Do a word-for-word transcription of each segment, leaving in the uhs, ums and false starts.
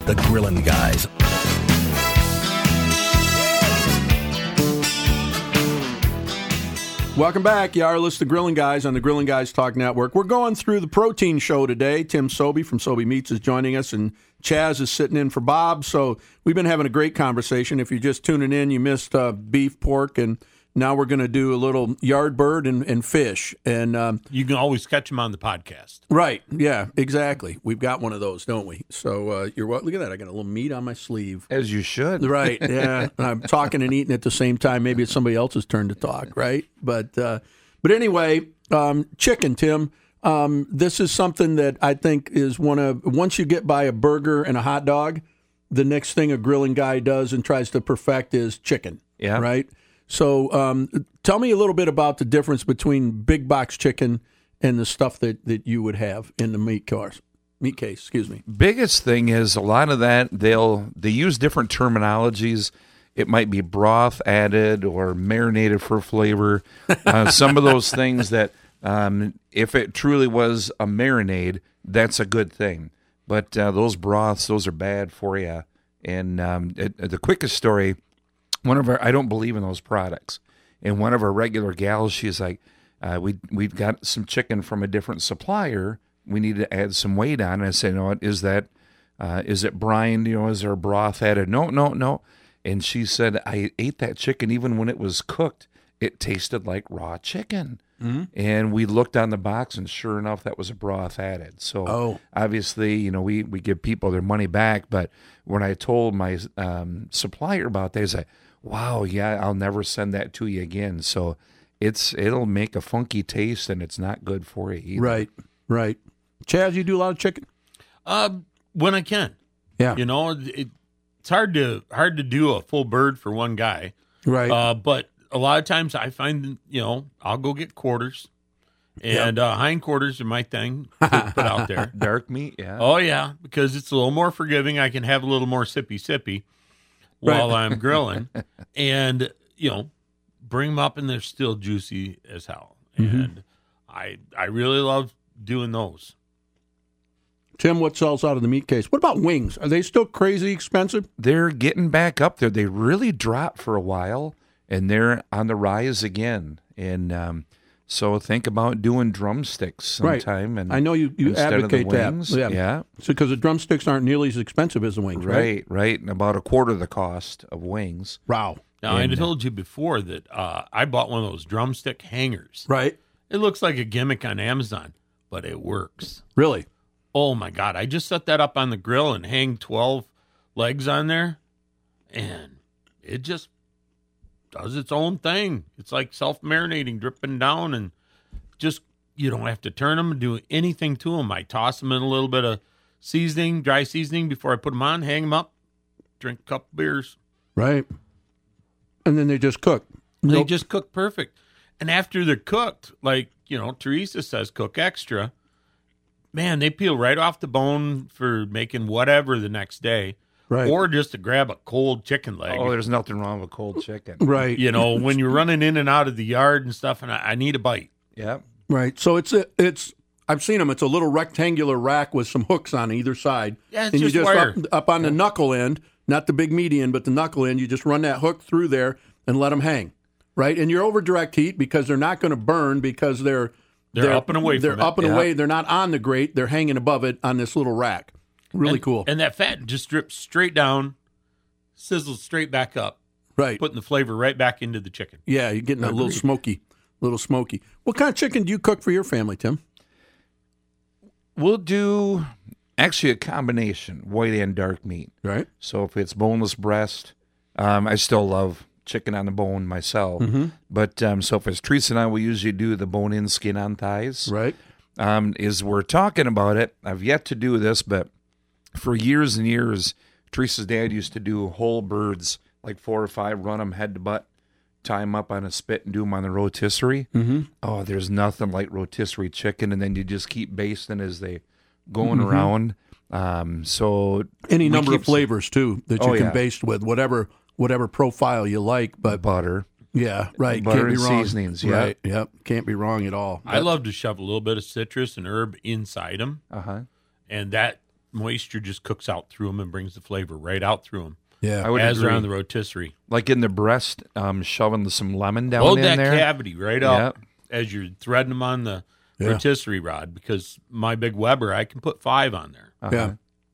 the Grillin' Guys. Welcome back. You are listening to Grillin' Guys on the Grillin' Guys Talk Network. We're going through the protein show today. Tim Sobey from Sobey Meats is joining us, and Chaz is sitting in for Bob. So we've been having a great conversation. If you're just tuning in, you missed uh, beef, pork, and now we're going to do a little yard bird and, and fish. And um, you can always catch them on the podcast. Right. Yeah, exactly. We've got one of those, don't we? So uh, you're what? Look at that. I got a little meat on my sleeve. As you should. Right. Yeah. I'm talking and eating at the same time. Maybe it's somebody else's turn to talk, right? But uh, but anyway, um, chicken, Tim. Um, this is something that I think is one of, once you get by a burger and a hot dog, the next thing a grilling guy does and tries to perfect is chicken. Yeah. Right? So um, tell me a little bit about the difference between big box chicken and the stuff that, that you would have in the meat cars, meat case, excuse me. Biggest thing is a lot of that, they'll they use different terminologies. It might be broth added or marinated for flavor. Uh, some of those things that um, if it truly was a marinade, that's a good thing. But uh, those broths, those are bad for you. And um, it, the quickest story, one of our, I don't believe in those products. And one of our regular gals, she's like, uh, we, we've got some chicken from a different supplier. We need to add some weight on. And I said, you know what, is that, uh, is it brined? You know, is there broth added? No, no, no. And she said, I ate that chicken even when it was cooked. It tasted like raw chicken. Mm-hmm. And we looked on the box, and sure enough, that was a broth added. So oh. obviously, you know, we, we give people their money back. But when I told my um, supplier about that, he's like, wow, yeah, I'll never send that to you again. So it's it'll make a funky taste, and it's not good for you either. Right, right. Chaz, you do a lot of chicken? Uh, when I can. Yeah. You know, it, it's hard to hard to do a full bird for one guy. Right. Uh, but a lot of times I find, you know, I'll go get quarters. And yep. uh, hind quarters are my thing to put out there. Dark meat, yeah. Oh, yeah, because it's a little more forgiving. I can have a little more sippy-sippy while right. I'm grilling. And, you know, bring them up, and they're still juicy as hell. Mm-hmm. And I I really love doing those. Tim, what sells out of the meat case? What about wings? Are they still crazy expensive? They're getting back up there. They really dropped for a while, and they're on the rise again. And um, so think about doing drumsticks sometime. Right. And I know you, you advocate that. Yeah. yeah. So because the drumsticks aren't nearly as expensive as the wings, right? Right, right. And about a quarter the cost of wings. Wow. Now, and, I told you before that uh, I bought one of those drumstick hangers. Right. It looks like a gimmick on Amazon, but it works. Really? Oh, my God. I just set that up on the grill and hang twelve legs on there, and it just does its own thing. It's like self-marinating, dripping down, and just, you don't have to turn them and do anything to them. I toss them in a little bit of seasoning, dry seasoning before I put them on, hang them up, drink a couple beers. Right. And then they just cook. They Nope. just cook perfect. And after they're cooked, like, you know, Teresa says, cook extra. Man, they peel right off the bone for making whatever the next day. Right. Or just to grab a cold chicken leg. Oh, there's nothing wrong with cold chicken. Right. You know, when you're running in and out of the yard and stuff, and I, I need a bite. Yep. Right. So it's a, it's I've seen them. It's a little rectangular rack with some hooks on either side. Yeah, it's and just you just wire. up, up on the knuckle end, not the big median, but the knuckle end. You just run that hook through there and let them hang. Right. And you're over direct heat because they're not going to burn because they're They're, they're up and away They're from up it. and Yeah. away. They're not on the grate. They're hanging above it on this little rack. Really and, cool. And that fat just drips straight down, sizzles straight back up, right. putting the flavor right back into the chicken. Yeah, you're getting a little Agreed. smoky, little smoky. What kind of chicken do you cook for your family, Tim? We'll do actually a combination, white and dark meat. Right. So if it's boneless breast, um, I still love chicken on the bone myself. Mm-hmm. But um, so if it's Teresa and I, we usually do the bone-in, skin-on thighs. Right. Um, is we're talking about it. I've yet to do this, but for years and years, Teresa's dad used to do whole birds, like four or five, run them head to butt, tie them up on a spit, and do them on the rotisserie. Mm-hmm. Oh, there's nothing like rotisserie chicken, and then you just keep basting as they going Mm-hmm. around. Um, so Any we number keep of flavors too that you Oh, can yeah. baste with, whatever whatever profile you like. But butter. yeah, right. Butter Can't be and wrong. seasonings, yeah. Right. Yep. Can't be wrong at all. I love to shove a little bit of citrus and herb inside them, Uh huh. and that moisture just cooks out through them and brings the flavor right out through them. Yeah, I would as agree. they're on the rotisserie. Like in the breast, um, shoving some lemon down Hold in that there. cavity right up as you're threading them on the Yeah. rotisserie rod, because my big Weber, I can put five on there. Uh-huh. Yeah.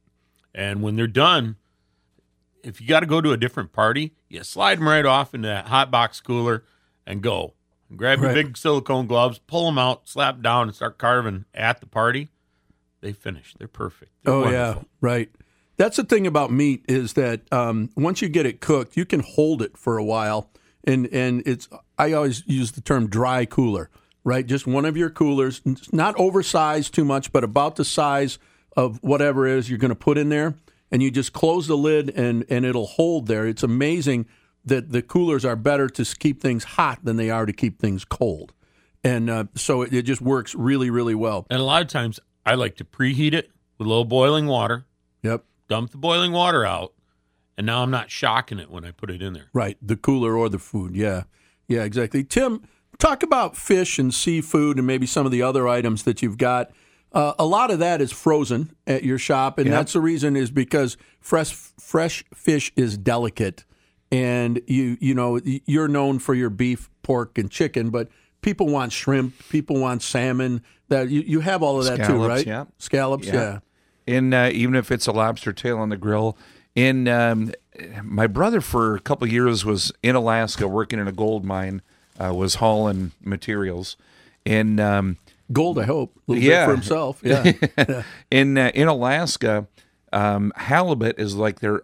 And when they're done, if you got to go to a different party, you slide them right off into that hot box cooler and go. And grab your Right. big silicone gloves, pull them out, slap down, and start carving at the party. They finish. They're perfect. They're Oh, wonderful. yeah, right. That's the thing about meat is that um, once you get it cooked, you can hold it for a while. And, and it's I always use the term dry cooler, right? Just one of your coolers, not oversized too much, but about the size of whatever it is you're going to put in there. And you just close the lid and, and it'll hold there. It's amazing that the coolers are better to keep things hot than they are to keep things cold. And uh, so it, it just works really, really well. And a lot of times, I like to preheat it with a little boiling water, Yep. dump the boiling water out, and now I'm not shocking it when I put it in there. Right, the cooler or the food. Yeah, yeah, exactly. Tim, talk about fish and seafood and maybe some of the other items that you've got. Uh, a lot of that is frozen at your shop, and Yep. that's the reason is because fresh fresh fish is delicate, and you you know you're known for your beef, pork, and chicken, but people want shrimp, people want salmon. That you, you have all of that too, Scallops, right? yeah. Scallops, Yeah. yeah. In uh, even if it's a lobster tail on the grill. In um, my brother for a couple of years was in Alaska working in a gold mine, uh, was hauling materials, and um, Gold, I hope, a little Yeah. bit for himself. Yeah, in uh, in Alaska, um, halibut is like their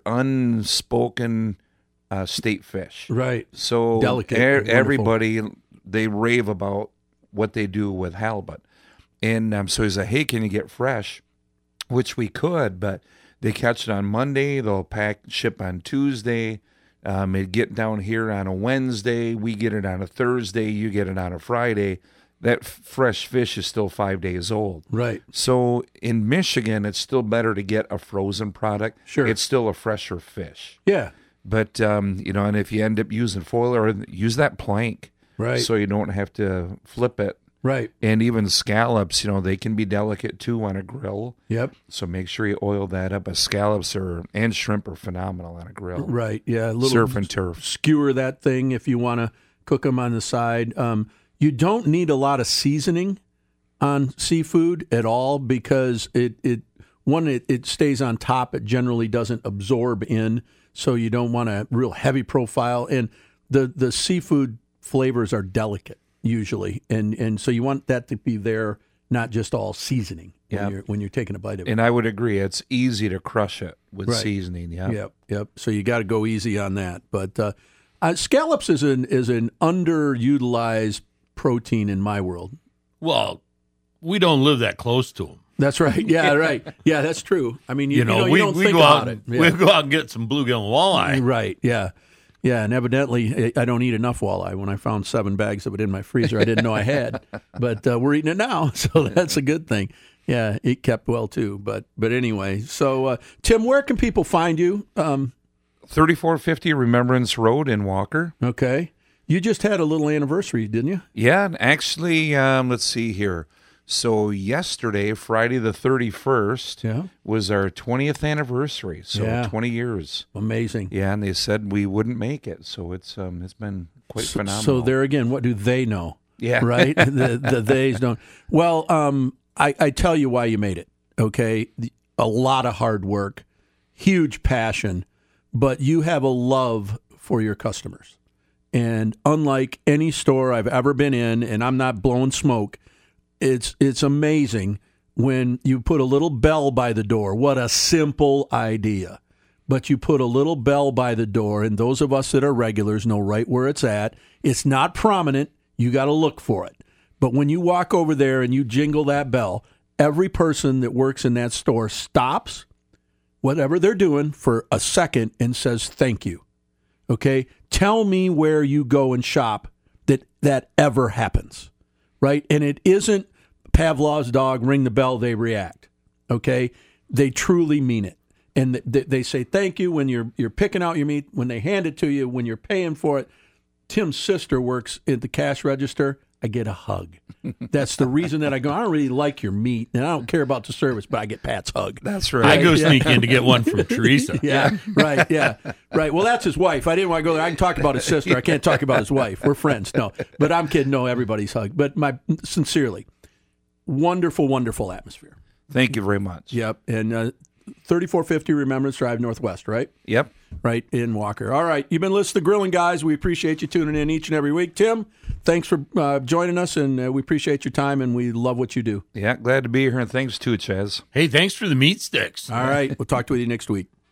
unspoken uh, state fish. right. So Delicate e- and wonderful. everybody they rave about what they do with halibut, and um, so he's like, "Hey, can you get fresh?" Which we could, but they catch it on Monday. They'll pack ship on Tuesday. Um, it get down here on a Wednesday. We get it on a Thursday. You get it on a Friday. That f- fresh fish is still five days old. Right. So in Michigan, it's still better to get a frozen product. Sure. It's still a fresher fish. Yeah. But, um, you know, and if you end up using foil or use that plank. Right. So you don't have to flip it. Right. And even scallops, you know, they can be delicate too on a grill. Yep. So make sure you oil that up. But scallops are, and shrimp are phenomenal on a grill. Right. Yeah. A little Surf and turf. skewer that thing if you want to cook them on the side. Um, you don't need a lot of seasoning on seafood at all because it, it one, it, it stays on top. It generally doesn't absorb in, so you don't want a real heavy profile. And the, the seafood flavors are delicate usually, and, and so you want that to be there, not just all seasoning when, Yep. you're, when you're taking a bite of it. And I would agree. It's easy to crush it with Right. seasoning. Yeah. Yep, yep. So you got to go easy on that. But uh, uh, scallops is an is an underutilized protein in my world. Well, we don't live that close to them. That's right. Yeah, right. Yeah, that's true. I mean, you, You know, you, know, you we, don't we think go about out it. and, Yeah. we go out and get some bluegill and walleye. Right. Yeah. Yeah, and evidently I don't eat enough walleye. When I found seven bags of it in my freezer, I didn't know I had. But uh, we're eating it now, so that's a good thing. Yeah, it kept well too. But but anyway, so uh, Tim, where can people find you? Um, thirty-four fifty Remembrance Road in Walker. okay, you just had a little anniversary, didn't you? Yeah, and actually, um, let's see here. So yesterday, Friday the thirty-first, Yeah. was our twentieth anniversary. So Yeah. twenty years. Amazing. Yeah, and they said we wouldn't make it. So it's um, it's been quite So, phenomenal. so there again, what do they know? Yeah. Right? the the theys don't. Well, um, I, I tell you why you made it. Okay, The- a lot of hard work, huge passion, but you have a love for your customers. And unlike any store I've ever been in, and I'm not blowing smoke, it's it's amazing when you put a little bell by the door. What a simple idea. But you put a little bell by the door, and those of us that are regulars know right where it's at. It's not prominent. You got to look for it. But when you walk over there and you jingle that bell, every person that works in that store stops whatever they're doing for a second and says thank you. Okay? Tell me where you go and shop that that ever happens. Right? And it isn't Pavlov's dog, ring the bell, they react. Okay? They truly mean it. And th- they say thank you when you're you're picking out your meat, when they hand it to you, when you're paying for it. Tim's sister works at the cash register. I get a hug. That's the reason that I go, I don't really like your meat, and I don't care about the service, but I get Pat's hug. That's I right. go sneak in to get one from Teresa. Yeah, right, yeah, right. Well, that's his wife. I didn't want to go there. I can talk about his sister. I can't talk about his wife. We're friends. No, but I'm kidding. No, everybody's hug. But my sincerely, wonderful, wonderful atmosphere. Thank you very much. Yep, and uh, thirty-four fifty Remembrance Drive Northwest, right? Yep. Right in Walker. All right, you've been listening to Grilling Guys. We appreciate you tuning in each and every week. Tim, thanks for uh, joining us, and uh, we appreciate your time, and we love what you do. Yeah, glad to be here, and thanks too, Chaz. Hey, thanks for the meat sticks. All right, we'll talk to you next week.